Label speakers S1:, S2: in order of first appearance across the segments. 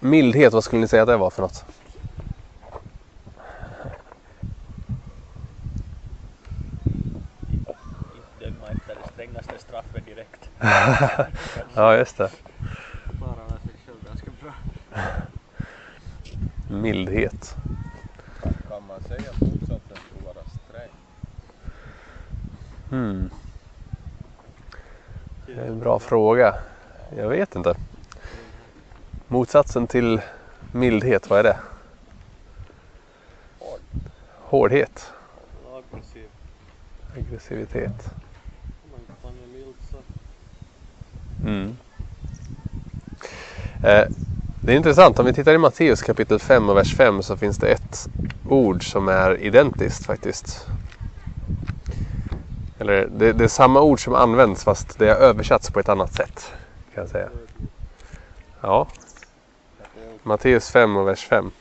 S1: Mildhet, vad skulle ni säga att det var för något?
S2: Inte döma efter det strängaste straffet direkt.
S1: Ja, just det.
S2: Klarar sig själv ganska bra.
S1: Mildhet.
S3: Kan man säga att motsatsen skulle vara sträng?
S1: Det är en bra fråga. Jag vet inte. Motsatsen till mildhet, vad är det? Hårdhet.
S2: Aggressiv.
S1: Aggressivitet.
S2: Man är mild så.
S1: Det är intressant, om vi tittar i Matteus kapitel 5 och vers 5 så finns det ett ord som är identiskt faktiskt. Eller det är samma ord som används fast det är översatts på ett annat sätt, kan jag säga. Ja. Matteus 5 och vers 5.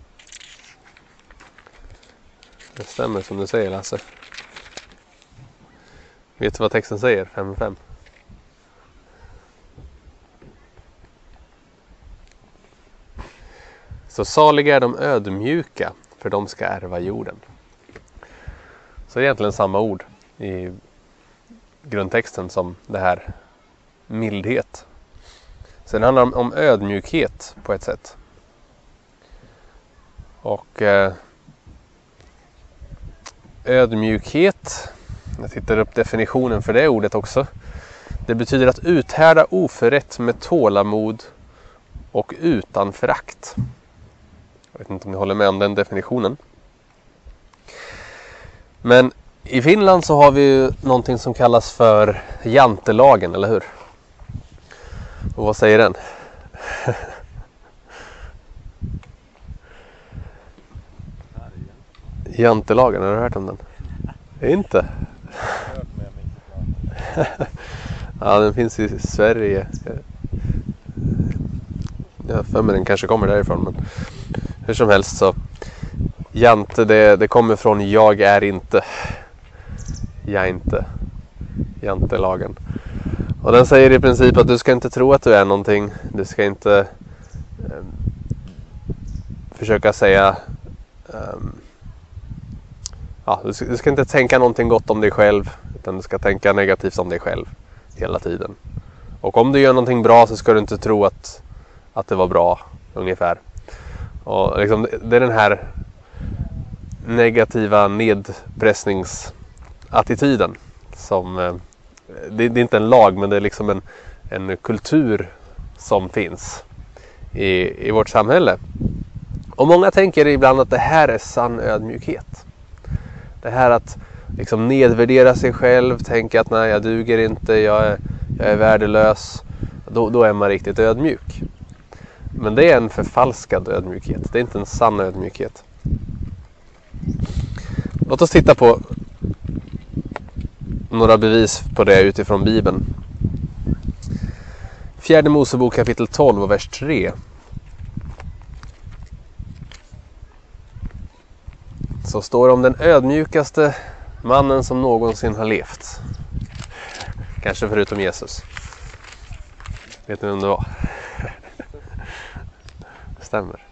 S1: Det stämmer som du säger, Lasse. Vet du vad texten säger? 5:5. Så saliga är de ödmjuka, för de ska ärva jorden. Så det är egentligen samma ord i grundtexten som det här mildhet. Sen handlar det om ödmjukhet på ett sätt. Och ödmjukhet, jag tittar upp definitionen för det ordet också. Det betyder att uthärda oförrätt med tålamod och utan förakt. Jag vet inte om ni håller med om den definitionen. Men i Finland så har vi ju någonting som kallas för jantelagen, eller hur? Och vad säger den? Jantelagen, har du hört om den? Inte? Ja, den finns i Sverige. Ja, för mig den kanske kommer därifrån, men hur som helst så jante, det kommer från jag är inte. Jag inte. Jantelagen. Och den säger i princip att du ska inte tro att du är någonting. Du ska inte försöka säga du ska inte tänka någonting gott om dig själv, utan du ska tänka negativt om dig själv hela tiden. Och om du gör någonting bra så ska du inte tro att det var bra, ungefär. Och liksom, det är den här negativa nedpressningsattityden som det är inte en lag, men det är liksom en kultur som finns i vårt samhälle. Och många tänker ibland att det här är sann ödmjukhet. Det här att liksom nedvärdera sig själv, tänka att nej, jag duger inte, jag är värdelös. Då är man riktigt ödmjuk. Men det är en förfalskad ödmjukhet. Det är inte en sann ödmjukhet. Låt oss titta på några bevis på det utifrån Bibeln. 4 Mosebok kapitel 12 och vers 3. Så står det om den ödmjukaste mannen som någonsin har levt. Kanske förutom Jesus. Vet ni vem det var? Stämmer.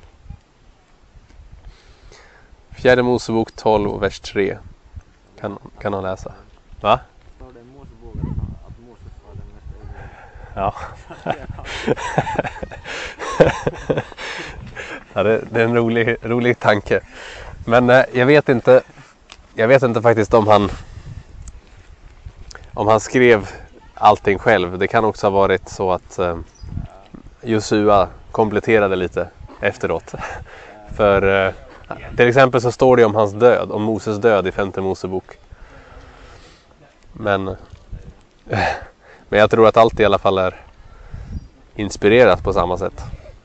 S1: 4 Mosebok 12 och vers 3. Kan han läsa? Va?
S2: Står det i Moseboken att Moses var den mest ödmjuka?
S1: Ja. Ja, det är en rolig tanke. Men jag vet inte faktiskt om han skrev allting själv. Det kan också ha varit så att Josua kompletterade lite efteråt. För till exempel så står det om hans död, om Moses död i 5 Mosebok. Men jag tror att allt i alla fall är inspirerat på samma sätt.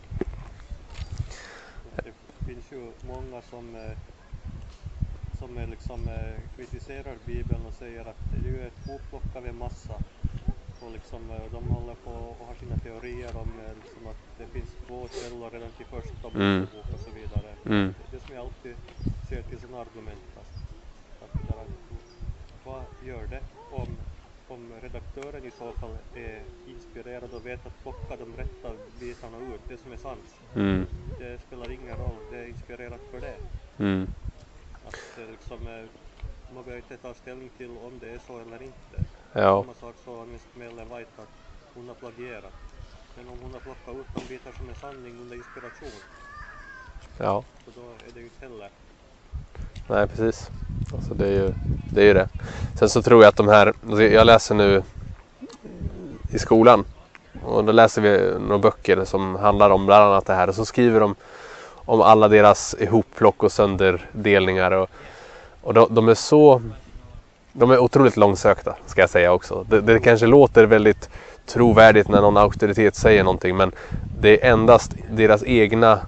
S2: Det finns ju många som liksom kritiserar Bibeln och säger att det är ju ett hopplockad massa. Och liksom, de håller på och har sina teorier om liksom att det finns 2 källor redan till första Mosebok och så vidare. Det som jag alltid ser till sådana argument. Att vad gör det om om redaktören i så fall är inspirerad och vet att plocka de rätta bitarna ut, det som är sant. Det spelar ingen roll, det är inspirerat för det. Att liksom, man behöver inte ta ställning till om det är så eller inte.
S1: Ja.
S2: Samma sak så har Miss Ellen White att hon har plagierat. Men om hon har plockat ut de bitar som är sanning under inspiration,
S1: Ja.
S2: så då är det ju inte heller.
S1: Nej, precis. Alltså det är ju det. Sen så tror jag att de här, jag läser nu i skolan och då läser vi några böcker som handlar om bland annat det här och så skriver de om alla deras ihopplock och sönderdelningar och de är otroligt långsökta, ska jag säga också. Det kanske låter väldigt trovärdigt när någon auktoritet säger någonting, men det är endast deras egna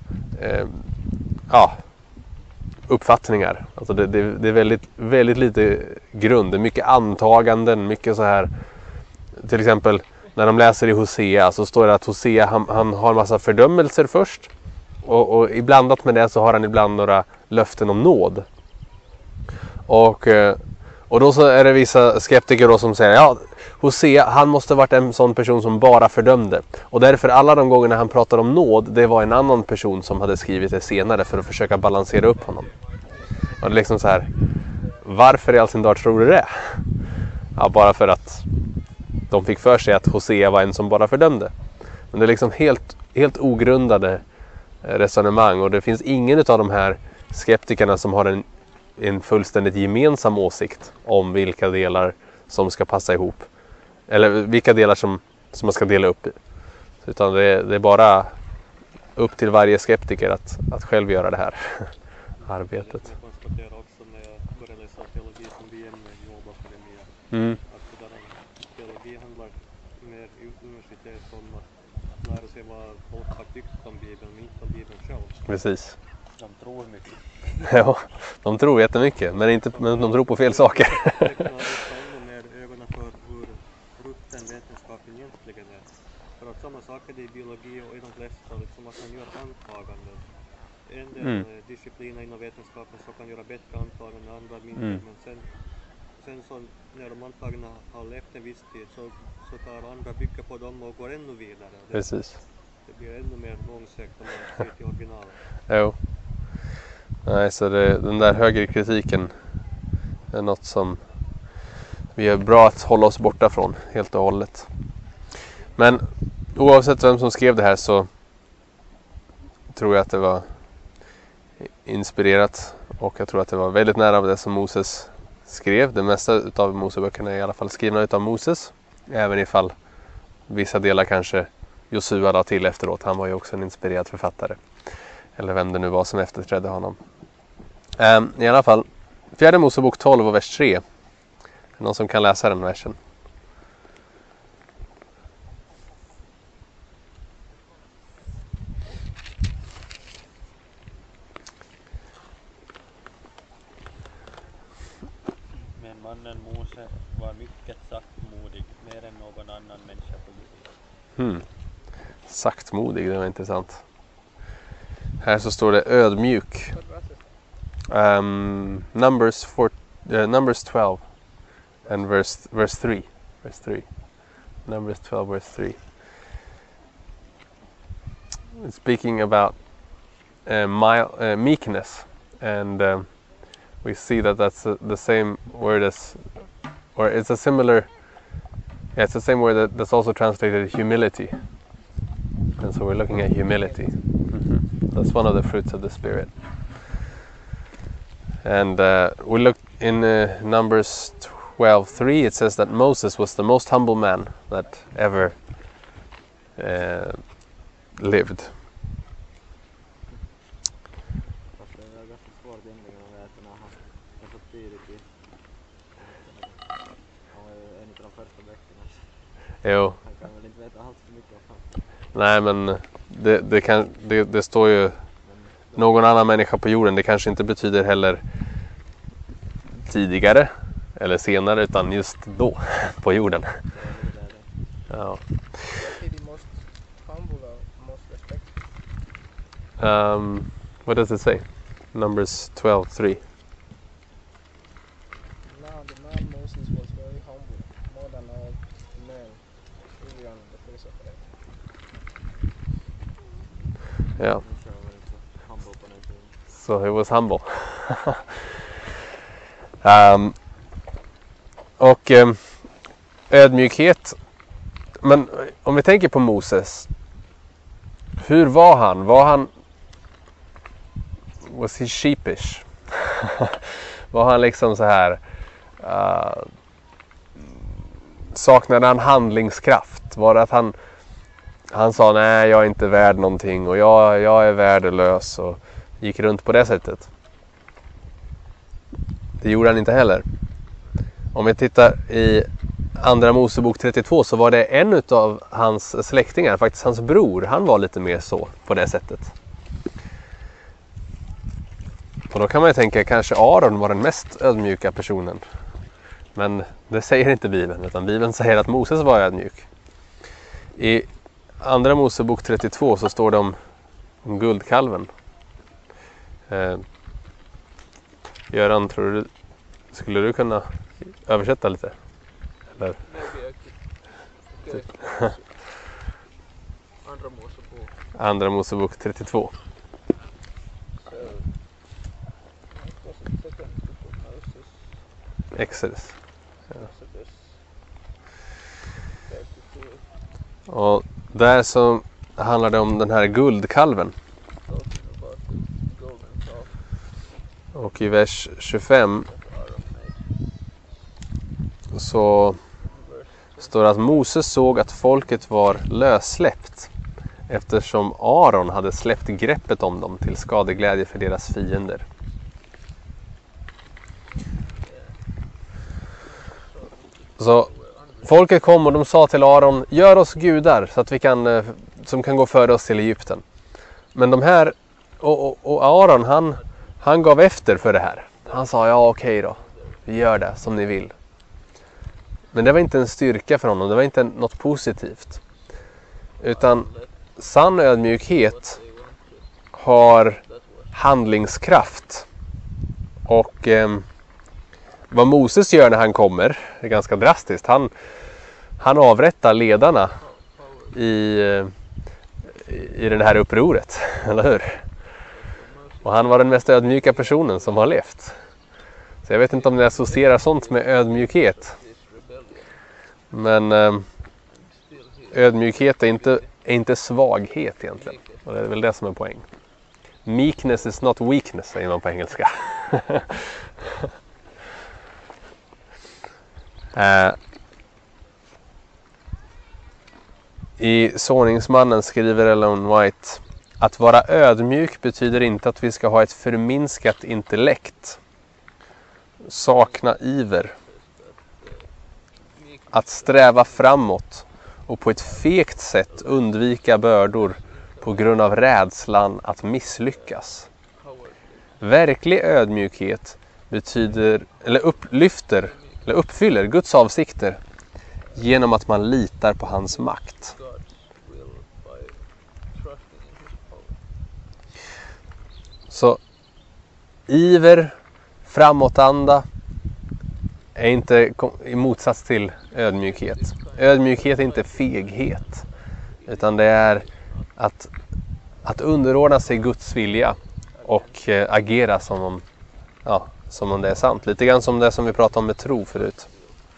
S1: uppfattningar. Alltså det är väldigt, väldigt lite grund. Det är mycket antaganden, mycket så här. Till exempel när de läser i Hosea så står det att Hosea han har en massa fördömelser först. Och iblandat med det så har han ibland några löften om nåd. Och då så är det vissa skeptiker då som säger ja, Hosea han måste varit en sån person som bara fördömde. Och därför alla de gångerna han pratar om nåd, det var en annan person som hade skrivit det senare för att försöka balansera upp honom. Och det är liksom så här, varför i all sin dag tror du det? Ja, bara för att de fick för sig att Hosea var en som bara fördömde. Men det är liksom helt ogrundade resonemang och det finns ingen av de här skeptikerna som har en fullständigt gemensam åsikt om vilka delar som ska passa ihop. Eller vilka delar som man ska dela upp i. Utan det är bara upp till varje skeptiker att själv göra det här arbetet.
S2: Jag konstaterar också när jag började läsa teologi som BM i Åboakademien. Att teologi handlar mer i universitet om att lära sig vad folk har tyckt om Bibeln, men inte om Bibeln själv.
S1: Precis.
S2: De tror mycket.
S1: Ja, de tror jättemycket, men de tror på fel saker.
S2: Det kan lyfta ännu mer ögonen för hur rutten vetenskapen egentligen är. För att samma sak är det i biologi och i de flesta, liksom att man gör antaganden. En del discipliner inom vetenskapen så kan göra bättre antaganden, andra mindre. Men sen så när de antagna har levt en viss tid så tar andra bygga på dem och går ännu vidare.
S1: Precis.
S2: Det blir ännu mer långsökt om man ser till originalet.
S1: Jo. Nej, så den där högerkritiken är något som vi är bra att hålla oss borta från helt och hållet. Men oavsett vem som skrev det här så tror jag att det var inspirerat och jag tror att det var väldigt nära av det som Moses skrev. Det mesta utav Moseböckerna är i alla fall skrivna utav Moses. Även ifall vissa delar kanske Josua la till efteråt. Han var ju också en inspirerad författare. Eller vem det nu var som efterträdde honom. I alla fall, 4 Mosebok 12 och vers 3. Är det någon som kan läsa den versen?
S4: Men mannen Mose var mycket saktmodig, mer än någon annan människa på jorden.
S1: Saktmodig, det var intressant. Här så står det ödmjuk. Numbers 12 and verse 3. Verse 3. Numbers 12 verse 3. It's speaking about meekness, and we see that that's the same word as, or it's a similar. Yeah, it's the same word that's also translated humility. And so we're looking at humility. That's one of the fruits of the Spirit. And we look in Numbers 12:3. It says that Moses was the most humble man that ever lived.
S4: Fast det är ganska svårt egentligen att veta när han är så tidigt i. Han var ju en av de första böckerna.
S1: Jo.
S4: Han kan väl inte veta allt för mycket om han.
S1: Nej, men det står ju någon annan människa på jorden. Det kanske inte betyder heller tidigare eller senare, utan just då på jorden. Ja. What does it say? Numbers 12:3.
S5: Now the man Moses was very humble, more than
S1: Ja. So he was humble. Och ödmjukhet. Men om vi tänker på Moses. Hur var han? Was he sheepish? Var han liksom så här? Saknade han handlingskraft? Var det att han sa nej, jag är inte värd någonting och jag är värdelös och gick runt på det sättet? Det gjorde han inte heller. Om vi tittar i Andra Mosebok 32 så var det en av hans släktingar, faktiskt hans bror, han var lite mer så på det sättet. Och då kan man ju tänka kanske Aron var den mest ödmjuka personen. Men det säger inte Bibeln, utan Bibeln säger att Moses var ödmjuk. I Andra Mosebok 32 så står det om guldkalven. Göran, skulle du kunna översätta lite? Eller? Andra Mosebok 32. Exodus. Ja. Och där så handlar det om den här guldkalven. Och i vers 25 så står det att Moses såg att folket var lössläppt eftersom Aron hade släppt greppet om dem till skadeglädje för deras fiender. Så folket kom och de sa till Aron, gör oss gudar så att vi som kan gå före oss till Egypten. Men de här, och Aron han gav efter för det här. Han sa, ja okej då, vi gör det som ni vill. Men det var inte en styrka för honom, det var inte något positivt. Utan sann ödmjukhet har handlingskraft. Och vad Moses gör när han kommer är ganska drastiskt. Han avrättar ledarna i det här upproret, eller hur? Och han var den mest ödmjuka personen som har levt. Så jag vet inte om ni associerar sånt med ödmjukhet. Men ödmjukhet är inte svaghet egentligen. Och det är väl det som är poäng. Meekness is not weakness, säger man på engelska. I Såningsmannen skriver Ellen White att vara ödmjuk betyder inte att vi ska ha ett förminskat intellekt, sakna iver, att sträva framåt och på ett fegt sätt undvika bördor på grund av rädslan att misslyckas. Verklig ödmjukhet uppfyller Guds avsikter genom att man litar på hans makt. Så iver, framåtanda är inte i motsats till ödmjukhet. Ödmjukhet är inte feghet, utan det är att underordna sig Guds vilja och agera som om det är sant. Lite grann som det som vi pratade om med tro förut.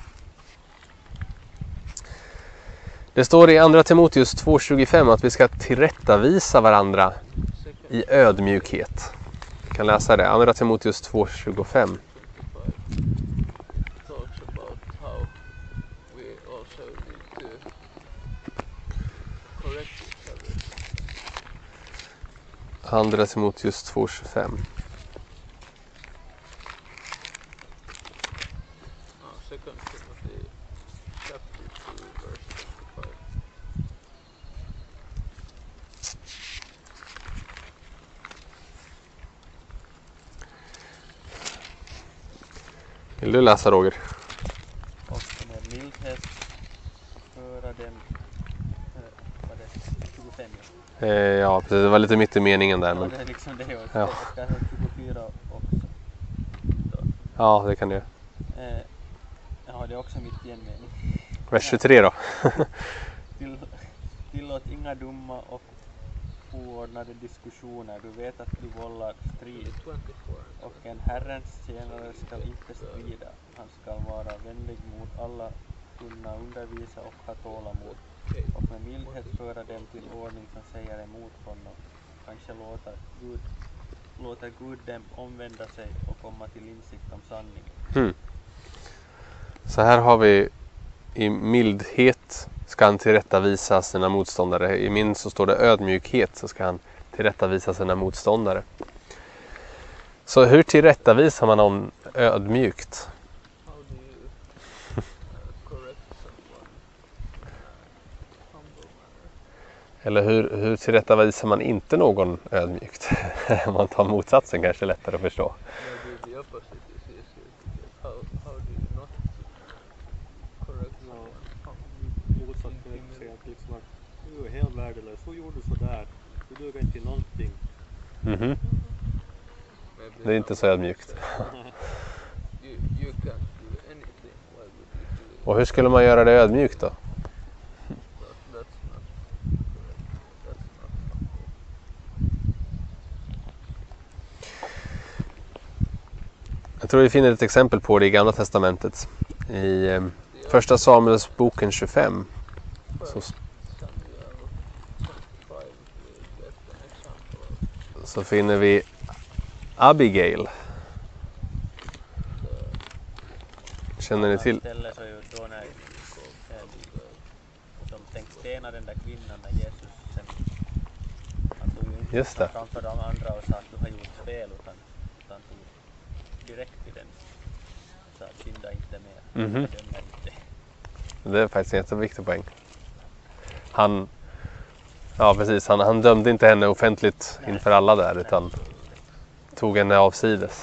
S1: Det står i Andra Timoteus 2:25 att vi ska tillrättavisa varandra i ödmjukhet. Vi kan läsa det. Andra Timoteus 2:25. Andra Timoteus 2:25. Vill du läsa, Roger?
S4: Och med mildhet föra dem, var det 25?
S1: Ja, precis. Det var lite mitt i meningen där.
S4: Ja,
S1: Men...
S4: det är liksom det. Och
S1: Ja.
S4: ska ha 24 också.
S1: Ja, det kan du.
S4: Ja, det är också mitt i en mening.
S1: Vers 23 då.
S4: Tillåt inga dumma och oordnade diskussioner. Du vet att du vållar strid. Och en Herrens tjänare ska inte strida. Han ska vara vänlig mot alla, kunna undervisa och ha tålamod. Och med mildhet föra dem till ordning som säger emot honom. Kanske låter Gud dem omvända sig och komma till insikt om sanningen.
S1: Så här har vi i mildhet ska han tillrättavisa sina motståndare. I min så står det ödmjukhet, så ska han tillrättavisa sina motståndare. Så hur tillrättavisar man någon ödmjukt?
S5: How do you correct someone humble manner?
S1: Eller hur tillrättavisar man inte någon ödmjukt? Om man tar motsatsen kanske är lättare att förstå.
S5: Maybe the opposite is easier to get. How do you not correct someone humble?
S2: Motsatsen är att säga att liksom att du är helt värdelös, så gjorde du sådär, du duger inte till någonting.
S1: Mhm.
S5: Maybe
S1: Det är inte så ödmjukt.
S5: you can't do anything. Why would you do it?
S1: Och hur skulle man göra det ödmjukt då?
S5: That's not correct. That's not humble.
S1: Jag tror vi finner ett exempel på det i Gamla testamentet. I första Samuels boken 25. Så finner vi Abigail. Känner ni till?
S4: Ställer sig ju då när de tänkte stena den där kvinnan när Jesus sen, han tog ju inte
S1: Just det.
S4: framför de andra och sa att du har gjort fel, utan tog direkt till den. Så att synda inte mer.
S1: Mhm.
S4: Döma inte.
S1: Det är faktiskt en jätteviktig poäng. Han dömde inte henne offentligt inför alla där, utan tog henne avsides.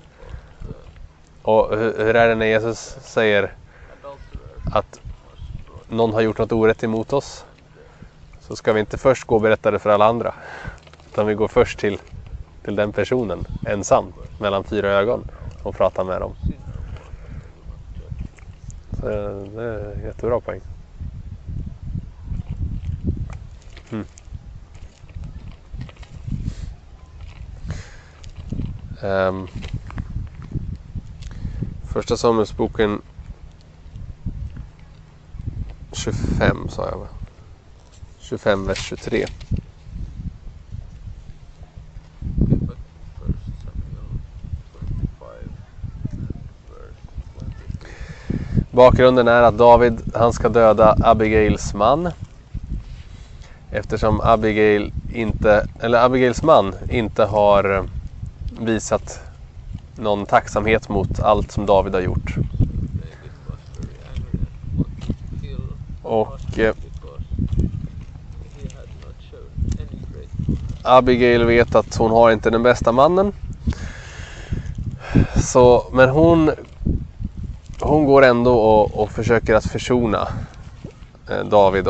S1: Och hur är det när Jesus säger att någon har gjort något orätt emot oss? Så ska vi inte först gå och berätta det för alla andra, utan vi går först till den personen ensam mellan 4 ögon och pratar med dem. Så det är en jättebra poäng. Första Samuelsboken 25 sa jag, va? 25 vers 23. Bakgrunden är att David, han ska döda Abigails man. Eftersom Abigails man inte har visat någon tacksamhet mot allt som David har gjort. Och Abigail vet att hon har inte den bästa mannen. Men hon går ändå och försöker att försona David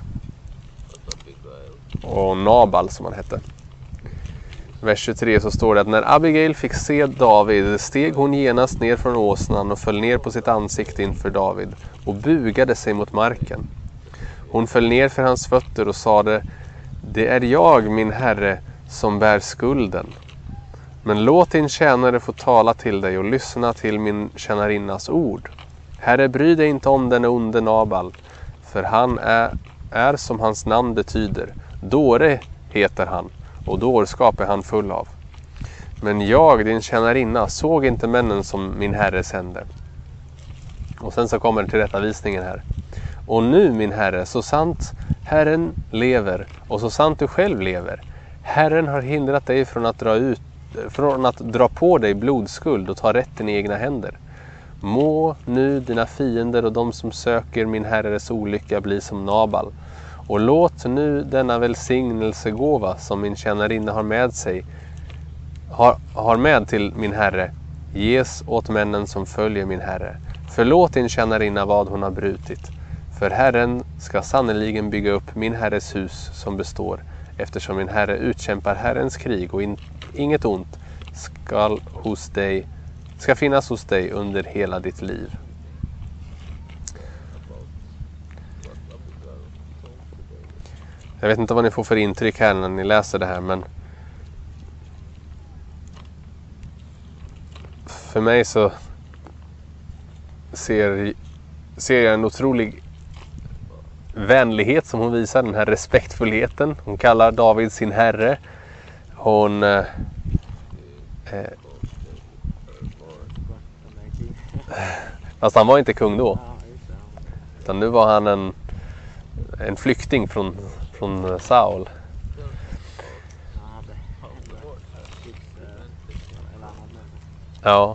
S1: och Nabal som han hette. Vers 23 så står det att när Abigail fick se David steg hon genast ner från åsnan och föll ner på sitt ansikte inför David och bugade sig mot marken. Hon föll ner för hans fötter och sade: det är jag, min herre, som bär skulden. Men låt din tjänare få tala till dig och lyssna till min tjänarinnas ord. Herre, bry dig inte om den onde Nabal, för han är som hans namn betyder. Dåre heter han, och dårskap är han full av. Men jag, din tjänarinna, såg inte männen som min herre sände. Och sen så kommer tillrättavisningen här. Och nu, min herre, så sant Herren lever och så sant du själv lever. Herren har hindrat dig från att dra på dig blodskuld och ta rätten i egna händer. Må nu dina fiender och de som söker min herres olycka bli som Nabal. Och låt nu denna välsignelsegåva som min tjänarinna har med till min herre ges åt männen som följer min herre. Förlåt din tjänarinna vad hon har brutit. För Herren ska sannoliken bygga upp min herres hus som består, eftersom min herre utkämpar Herrens krig och inget ont ska finnas hos dig under hela ditt liv. Jag vet inte vad ni får för intryck här när ni läser det här, men för mig så ser jag en otrolig vänlighet som hon visar, den här respektfullheten. Hon kallar David sin herre. Hon fast han var inte kung då. Utan nu var han en flykting från Saul. Ja.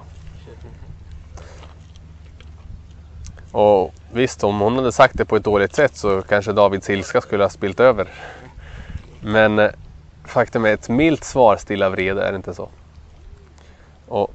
S1: Och visst, om hon hade sagt det på ett dåligt sätt så kanske Davids ilska skulle ha spilt över. Men faktum är ett milt svar stilla vrede, är det inte så? Och,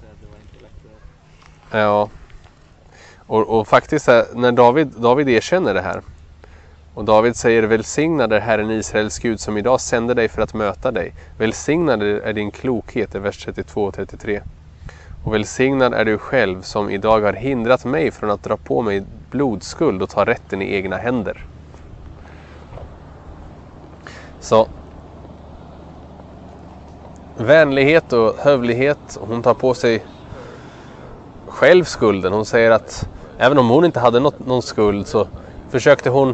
S1: ja. Och faktiskt när David erkänner det här. Och David säger: välsignad är Herren Israels Gud som idag sänder dig för att möta dig. Välsignad är din klokhet, i vers 32 och 33. Och välsignad är du själv som idag har hindrat mig från att dra på mig blodskuld och ta rätten i egna händer. Så vänlighet och hövlighet. Hon tar på sig själv skulden. Hon säger att även om hon inte hade någon skuld så försökte hon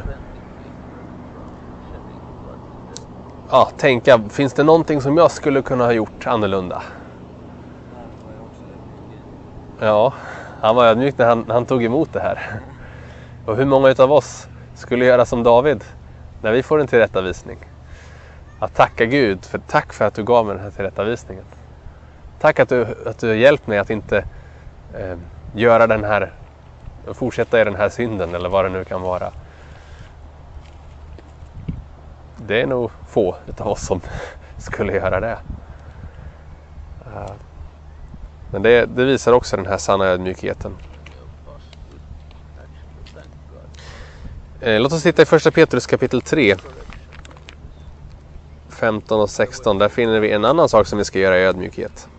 S1: tänka, finns det någonting som jag skulle kunna ha gjort annorlunda? Ja, han var ödmjuk när han tog emot det här. Och hur många av oss skulle göra som David när vi får en tillrättavisning? Att tacka Gud, tack för att du gav mig den här tillrättavisningen. Tack att du har hjälpt mig att inte göra den här, fortsätta i den här synden eller vad det nu kan vara. Det är nog få av oss som skulle göra det. Men det visar också den här sanna ödmjukheten. Låt oss titta i första Petrus kapitel 3. 15 och 16. Där finner vi en annan sak som vi ska göra i ödmjukhet.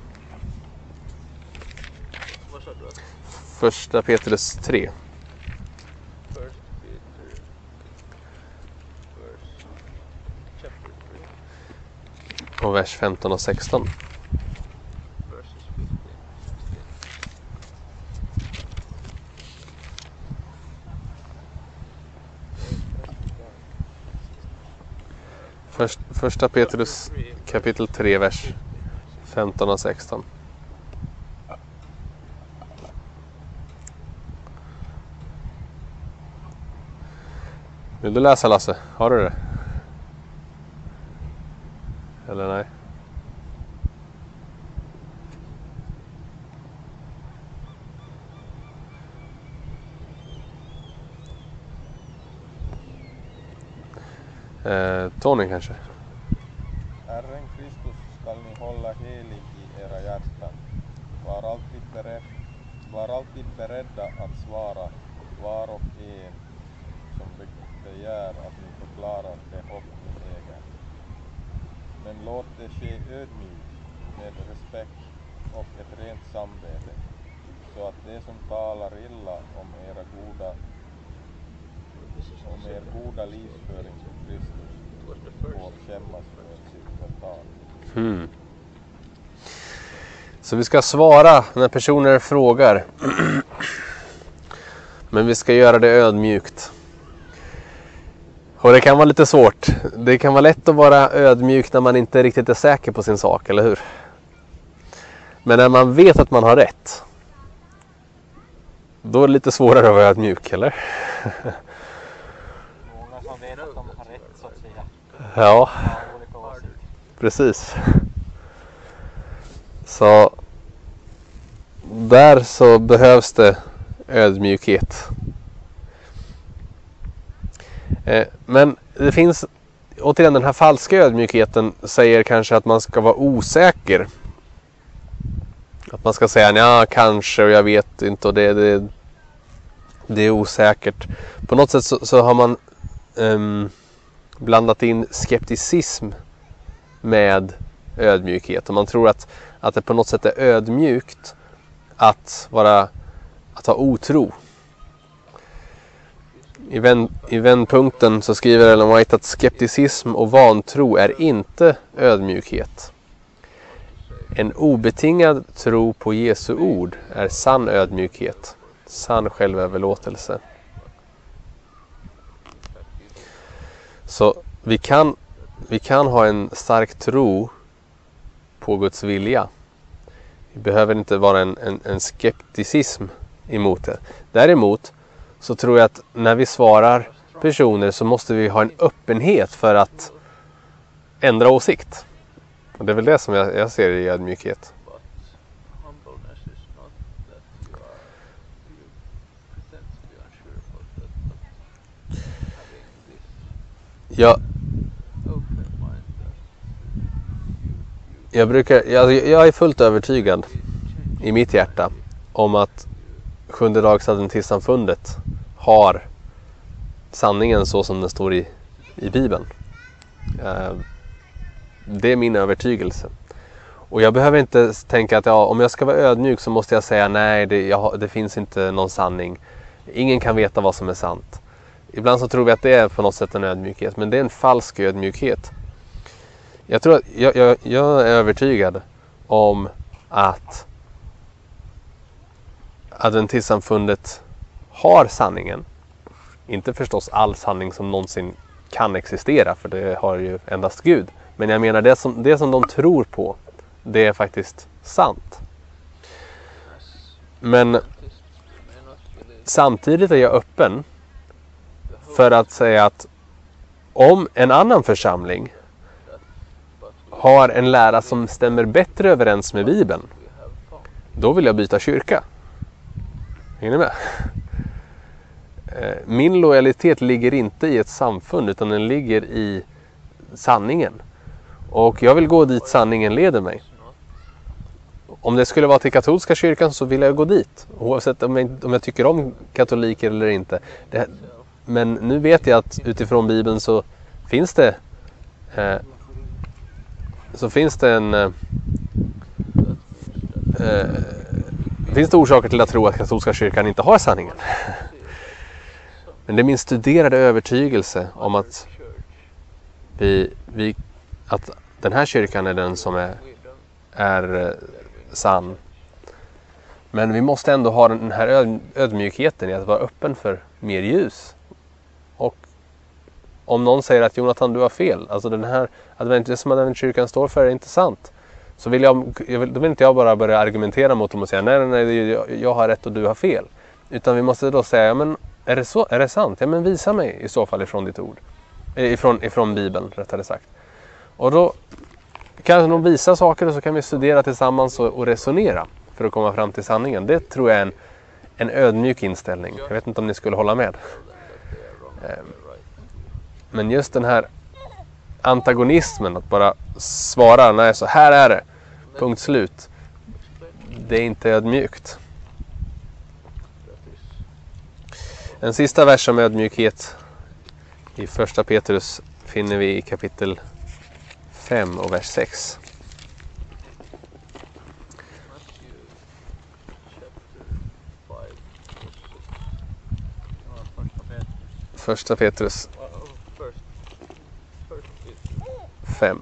S1: Första Petrus 3. Och vers 15 och 16. Första Petrus kapitel 3, vers 15 och 16. Vill du läsa, Lasse? Har du det? Eller nej? Tony kanske?
S3: Herren Kristus skall ni hålla helig i era hjärtan. Var alltid beredda att svara var och en som begär att ni förklarar det upp min egen. Men låt det ske ödmjukt med respekt och ett rent samvete, så att de som talar illa om er goda livsföring till Kristus får skämmas för sitt förtal.
S1: Så vi ska svara när personer frågar. Men vi ska göra det ödmjukt. Och det kan vara lite svårt. Det kan vara lätt att vara ödmjuk när man inte riktigt är säker på sin sak, eller hur? Men när man vet att man har rätt, då är det lite svårare att vara ödmjuk, eller?
S4: Många som vet att de har rätt, så att säga.
S1: Ja, precis. Så där så behövs det ödmjukhet. Men det finns, återigen, den här falska ödmjukheten säger kanske att man ska vara osäker. Att man ska säga ja, kanske, och jag vet inte, och det är osäkert. På något sätt så har man blandat in skepticism med ödmjukhet. Och man tror att det på något sätt är ödmjukt att ha otro. I vändpunkten så skriver Ellen White att skepticism och vantro är inte ödmjukhet. En obetingad tro på Jesu ord är sann ödmjukhet, sann självöverlåtelse. Så vi kan ha en stark tro på Guds vilja. Vi behöver inte vara en skepticism emot det. Däremot så tror jag att när vi svarar personer så måste vi ha en öppenhet för att ändra åsikt. Och det är väl det som jag ser i ödmjukhet.
S5: But humbleness is not that you pretend to be unsure about that, but having this
S1: Ja,
S5: open mind that
S1: jag är fullt övertygad i mitt hjärta om att Sjundedags-adventistsamfundet har sanningen så som den står i Bibeln. Det är min övertygelse. Och jag behöver inte tänka att om jag ska vara ödmjuk så måste jag säga nej, det finns inte någon sanning. Ingen kan veta vad som är sant. Ibland så tror vi att det är på något sätt en ödmjukhet, men det är en falsk ödmjukhet. Jag tror att jag är övertygad om att Adventistsamfundet har sanningen. Inte förstås all sanning som någonsin kan existera, för det har ju endast Gud. Men jag menar det som de tror på, det är faktiskt sant. Men samtidigt är jag öppen för att säga att om en annan församling har en lära som stämmer bättre överens med Bibeln, då vill jag byta kyrka. Hänger ni med? Min lojalitet ligger inte i ett samfund, utan den ligger i sanningen. Och jag vill gå dit sanningen leder mig. Om det skulle vara till katolska kyrkan så vill jag gå dit. Oavsett om jag tycker om katoliker eller inte. Men nu vet jag att utifrån Bibeln så finns det finns det orsaker till att tro att katolska kyrkan inte har sanningen. Men det är min studerade övertygelse om att att den här kyrkan är den som är sann. Men vi måste ändå ha den här ödmjukheten i att vara öppen för mer ljus. Och om någon säger att Jonathan, du har fel, alltså den här adventism som den kyrkan står för är inte sant, så då vill inte jag bara börja argumentera mot dem och säga nej, jag har rätt och du har fel. Utan vi måste då säga, men är det sant? Ja, men visa mig i så fall ifrån ditt ord. Ifrån Bibeln, rättare sagt. Och då kan de visa saker och så kan vi studera tillsammans och resonera för att komma fram till sanningen. Det tror jag är en ödmjuk inställning. Jag vet inte om ni skulle hålla med. Men just den här antagonismen, att bara svara, nej så här är det, punkt slut. Det är inte ödmjukt. En sista vers om ödmjukhet i första Petrus finner vi i kapitel 5 och vers 6. Första Petrus 5.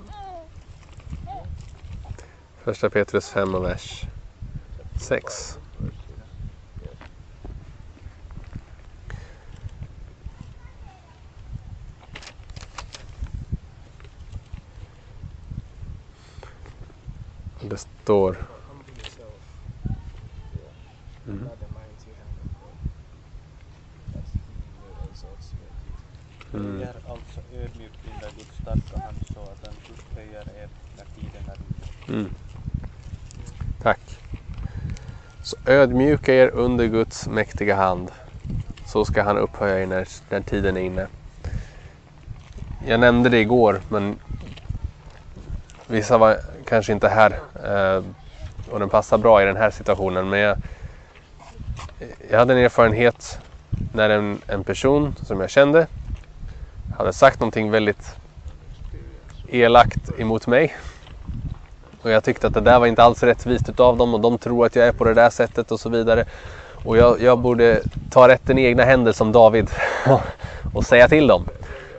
S1: Första Petrus 5 och vers 6. Det står
S4: Ni är alltså ödmjukt under Guds starka hand så att han upphöjer er när tiden är ute.
S1: Tack. Så ödmjuka er under Guds mäktiga hand, så ska han upphöja er när tiden är inne. Jag nämnde det igår, men vissa var kanske inte här och den passar bra i den här situationen. Men jag hade en erfarenhet när en person som jag kände hade sagt någonting väldigt elakt emot mig. Och jag tyckte att det där var inte alls rättvist utav dem och de tror att jag är på det där sättet och så vidare. Och jag borde ta rätten i egna händer som David och säga till dem.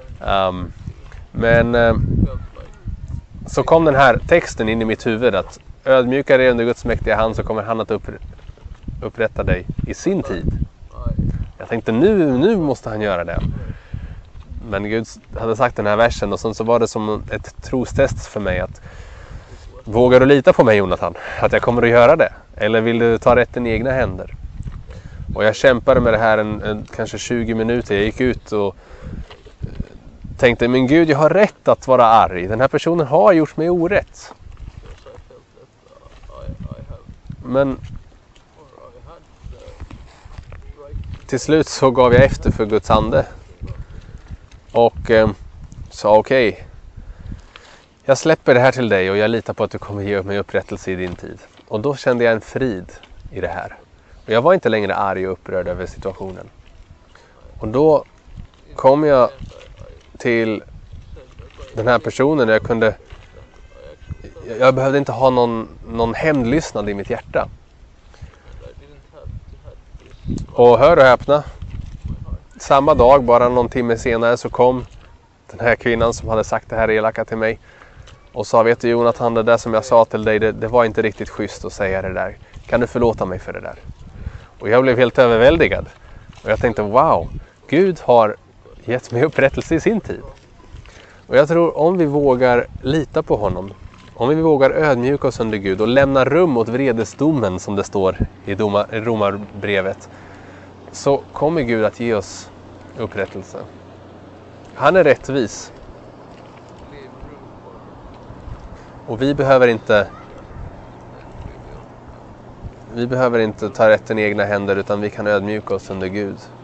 S1: Så kom den här texten in i mitt huvud att ödmjuka dig under Guds mäktiga hand, så kommer han att upprätta dig i sin tid. Jag tänkte nu måste han göra det. Men Gud hade sagt den här versen, och sen så var det som ett trostest för mig att vågar du lita på mig, Jonathan, att jag kommer att göra det? Eller vill du ta rätten i egna händer? Och jag kämpade med det här kanske 20 minuter. Jag gick ut och tänkte, men Gud, jag har rätt att vara arg. Den här personen har gjort mig orätt. Men till slut så gav jag efter för Guds ande. Och sa okej. Jag släpper det här till dig och jag litar på att du kommer ge mig upprättelse i din tid. Och då kände jag en frid i det här. Och jag var inte längre arg och upprörd över situationen. Och då kom jag till den här personen. Jag behövde inte ha någon hämndlystnad i mitt hjärta. Och hör och häpna. Samma dag, bara någon timme senare, så kom den här kvinnan som hade sagt det här elaka till mig. Och sa, vet du Jonathan, det där som jag sa till dig, det var inte riktigt schysst att säga det där. Kan du förlåta mig för det där? Och jag blev helt överväldigad. Och jag tänkte, wow, Gud har gett mig upprättelse i sin tid. Och jag tror om vi vågar lita på honom, om vi vågar ödmjuka oss under Gud och lämna rum åt vredesdomen, som det står i Romarbrevet, så kommer Gud att ge oss upprättelse. Han är rättvis. Och vi behöver inte ta rätten i egna händer, utan vi kan ödmjuka oss under Gud.